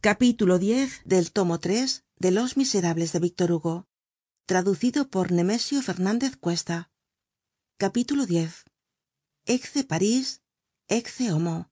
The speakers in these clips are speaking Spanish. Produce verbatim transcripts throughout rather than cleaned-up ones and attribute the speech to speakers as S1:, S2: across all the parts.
S1: Capítulo diez del tomo tres de Los Miserables de Víctor Hugo, traducido por Nemesio Fernández Cuesta. Capítulo diez. Ecce París, ecce homo.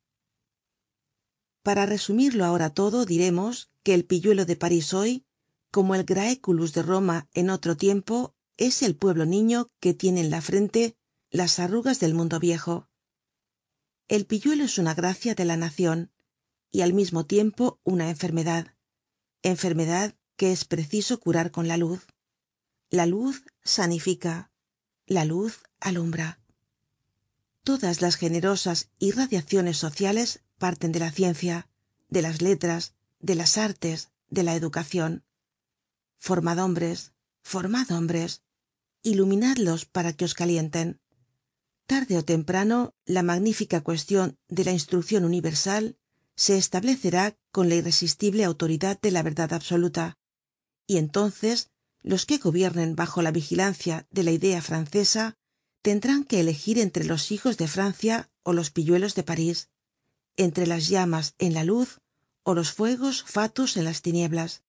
S1: Para resumirlo ahora todo, diremos que el pilluelo de París hoy, como el Graeculus de Roma en otro tiempo, es el pueblo niño que tiene en la frente las arrugas del mundo viejo. El pilluelo es una gracia de la nación y al mismo tiempo una enfermedad, enfermedad que es preciso curar con la luz. La luz sanifica, la luz alumbra. Todas las generosas irradiaciones sociales parten de la ciencia, de las letras, de las artes, de la educación. Formad hombres, formad hombres, iluminadlos para que os calienten. Tarde o temprano, la magnífica cuestión de la instrucción universal se establecerá con la irresistible autoridad de la verdad absoluta, y entonces los que gobiernen bajo la vigilancia de la idea francesa tendrán que elegir entre los hijos de Francia o los pilluelos de París, entre las llamas en la luz o los fuegos fatuos en las tinieblas.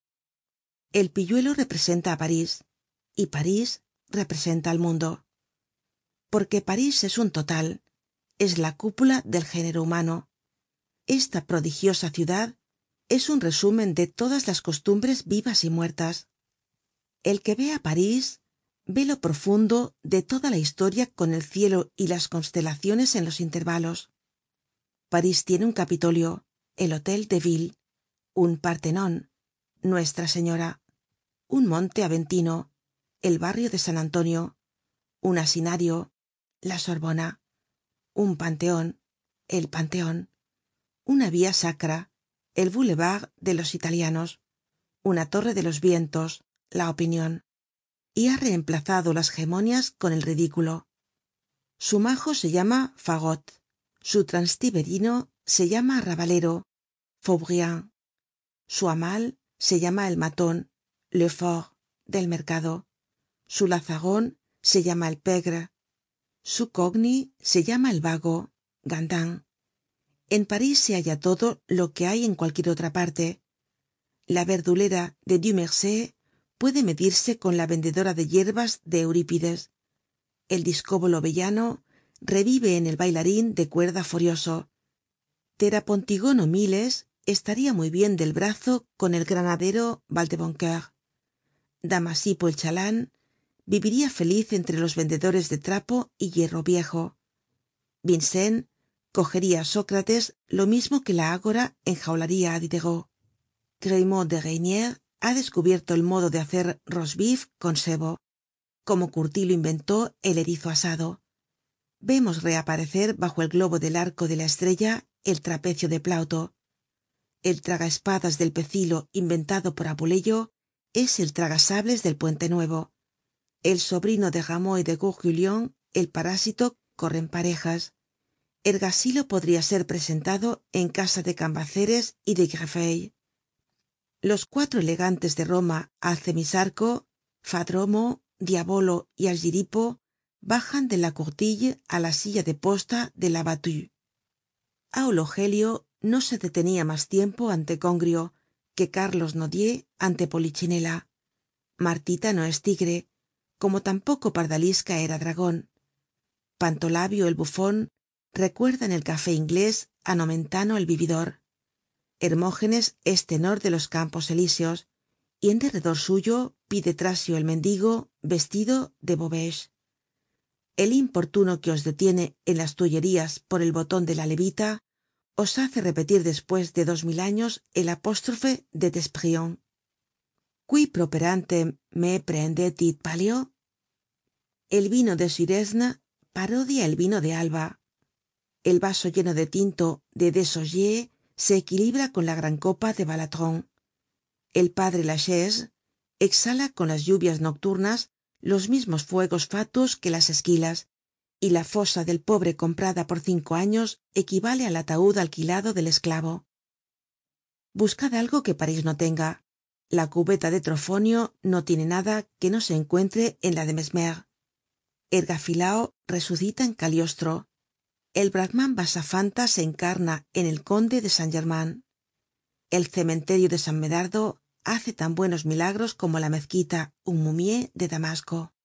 S1: El pilluelo representa a París, y París representa al mundo. Porque París es un total, es la cúpula del género humano. Esta prodigiosa ciudad es un resumen de todas las costumbres vivas y muertas. El que ve a París ve lo profundo de toda la historia con el cielo y las constelaciones en los intervalos. París tiene un Capitolio, el Hotel de Ville, un Partenón, Nuestra Señora, un Monte Aventino, el barrio de San Antonio, un Asinario, la Sorbona, un Panteón, el Panteón, una vía sacra, el Boulevard de los Italianos, una Torre de los Vientos, la Opinión, y ha reemplazado las gemonias con el ridículo. Su majo se llama Fagot, su transtiberino se llama Arrabalero, Faubriand, su amal se llama el matón, Le Fort, del mercado, su lazagón se llama el pegre, su cogni se llama el vago, Gandin. En París se halla todo lo que hay en cualquier otra parte. La verdulera de Dumarsais puede medirse con la vendedora de hierbas de Eurípides. El discóbolo vellano revive en el bailarín de cuerda furioso. Terapontigono Miles estaría muy bien del brazo con el granadero Valdeboncoeur. Damasipo el chalán viviría feliz entre los vendedores de trapo y hierro viejo. Vincennes cogería a Sócrates lo mismo que la ágora enjaularía a Diderot. Grémaud de Reynier ha descubierto el modo de hacer rosbif con sebo, como Curtilo inventó el erizo asado. Vemos reaparecer bajo el globo del arco de la estrella el trapecio de Plauto. El tragaespadas del Pecilo inventado por Apuleyo es el tragasables del Puente Nuevo. El sobrino de Rameau y de Gourguignon, el parásito, corren parejas. Ergasilo podría ser presentado en casa de Cambaceres y de Greffey. Los cuatro elegantes de Roma, Alcemisarco, Fadromo, Diabolo y Algiripo, bajan de la courtille a la silla de posta de la battue. Aulogelio no se detenía más tiempo ante Congrio que Carlos Nodier ante Polichinela. Martita no es tigre, como tampoco Pardalisca era dragón. Pantolabio el bufón recuerda en el café inglés a Nomentano el vividor. Hermógenes es tenor de los campos elíseos, y en derredor suyo pide Trasio el mendigo vestido de Beauvais. El importuno que os detiene en las tullerías por el botón de la levita os hace repetir después de dos mil años el apóstrofe de Tesprion. Qui properante me prehendetit palio. El vino de Suresne parodia el vino de Alba. El vaso lleno de tinto de Desaugiers se equilibra con la gran copa de Balatron. El padre Lachaise exhala con las lluvias nocturnas los mismos fuegos fatuos que las esquilas, y la fosa del pobre comprada por cinco años equivale al ataúd alquilado del esclavo. Buscad algo que París no tenga. La cubeta de Trofonio no tiene nada que no se encuentre en la de Mesmer. Ergafilao resucita en Caliostro. El Brahman Basafanta se encarna en el conde de Saint-Germain. El cementerio de San Medardo hace tan buenos milagros como la mezquita Umumié de Damasco.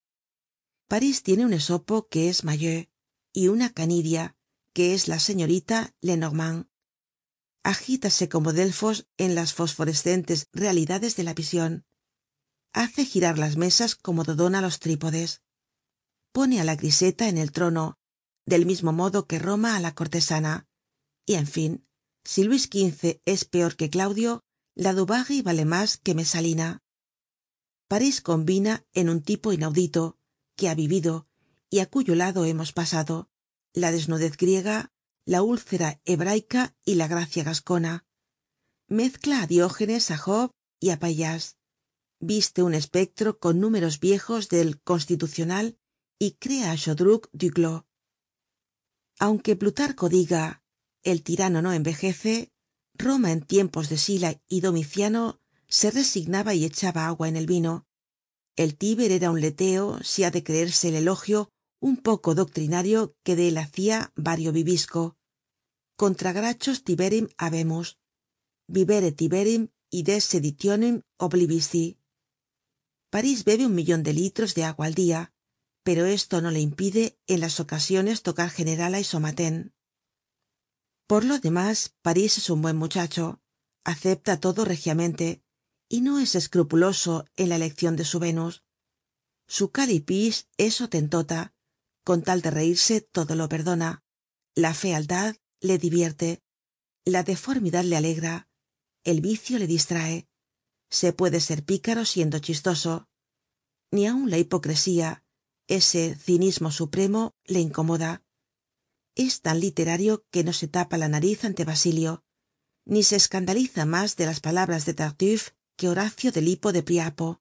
S1: París tiene un esopo que es Mayeux y una canidia que es la señorita Lenormand. Agítase como Delfos en las fosforescentes realidades de la vision. Hace girar las mesas como Dodona los trípodes. Pone a la griseta en el trono, del mismo modo que Roma a la cortesana. Y en fin, si Luis quince es peor que Claudio, la Dubarry vale más que Mesalina. París combina en un tipo inaudito, que ha vivido y a cuyo lado hemos pasado, la desnudez griega, la úlcera hebraica y la gracia gascona. Mezcla a Diógenes, a Job y a Payas. Viste un espectro con números viejos del Constitucional y crea a Chodruc Duclos. Aunque Plutarco diga el tirano no envejece, Roma en tiempos de Sila y Domiciano se resignaba y echaba agua en el vino. El Tíber era un leteo, si ha de creerse el elogio un poco doctrinario que de él hacia Vario Vivisco. Contra grachos Tiberim habemus, vivere Tiberim ides seditionem oblivici. París bebe un millon de litros de agua al dia, pero esto no le impide en las ocasiones tocar generala y somatén. Por lo demás, París es un buen muchacho, acepta todo regiamente, y no es escrupuloso en la eleccion de su Venus. Su calipige es hotentota, con tal de reírse todo lo perdona, la fealdad le divierte, la deformidad le alegra, el vicio le distrae, se puede ser pícaro siendo chistoso, ni aun la hipocresía, ese cinismo supremo, le incomoda. Es tan literario que no se tapa la nariz ante Basilio, ni se escandaliza más de las palabras de Tartuffe que Horacio del Hipo de Priapo.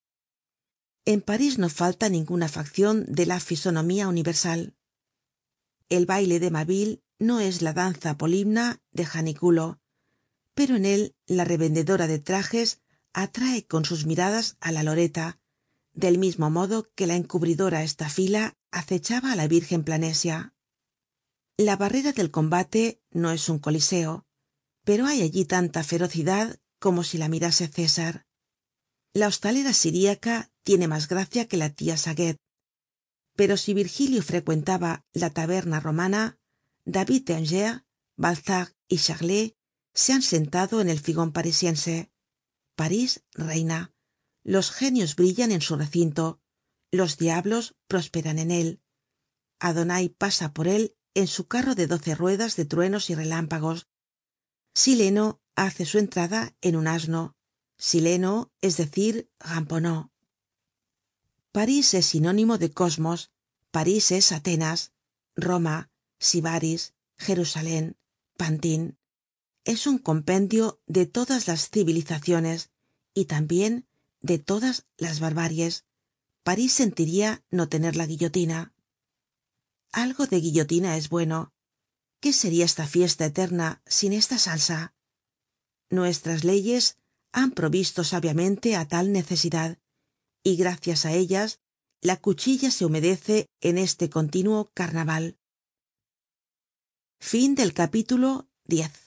S1: En París no falta ninguna faccion de la fisonomía universal. El baile de Mabile no es la danza polimna de Janiculo, pero en él la revendedora de trajes atrae con sus miradas á la Loreta, del mismo modo que la encubridora Estafila acechaba á la Virgen Planesia. La barrera del combate no es un coliseo, pero hay allí tanta ferocidad como si la mirase César. La hostalera siríaca tiene más gracia que la tía Saguet. Pero si Virgilio frecuentaba la taberna romana, David de Angers, Balzac y Charlet se han sentado en el figon parisiense. París reina. Los genios brillan en su recinto, los diablos prosperan en él. Adonai pasa por él en su carro de doce ruedas de truenos y relámpagos. Sileno hace su entrada en un asno. Sileno, es decir, Ramponneau. París es sinónimo de cosmos, París es Atenas, Roma, Sibaris, Jerusalén, Pantin. Es un compendio de todas las civilizaciones y también de todas las barbaries. París sentiría no tener la guillotina. Algo de guillotina es bueno. ¿Qué sería esta fiesta eterna sin esta salsa? Nuestras leyes han provisto sabiamente a tal necesidad, y gracias a ellas la cuchilla se humedece en este continuo carnaval. Fin del capítulo diez.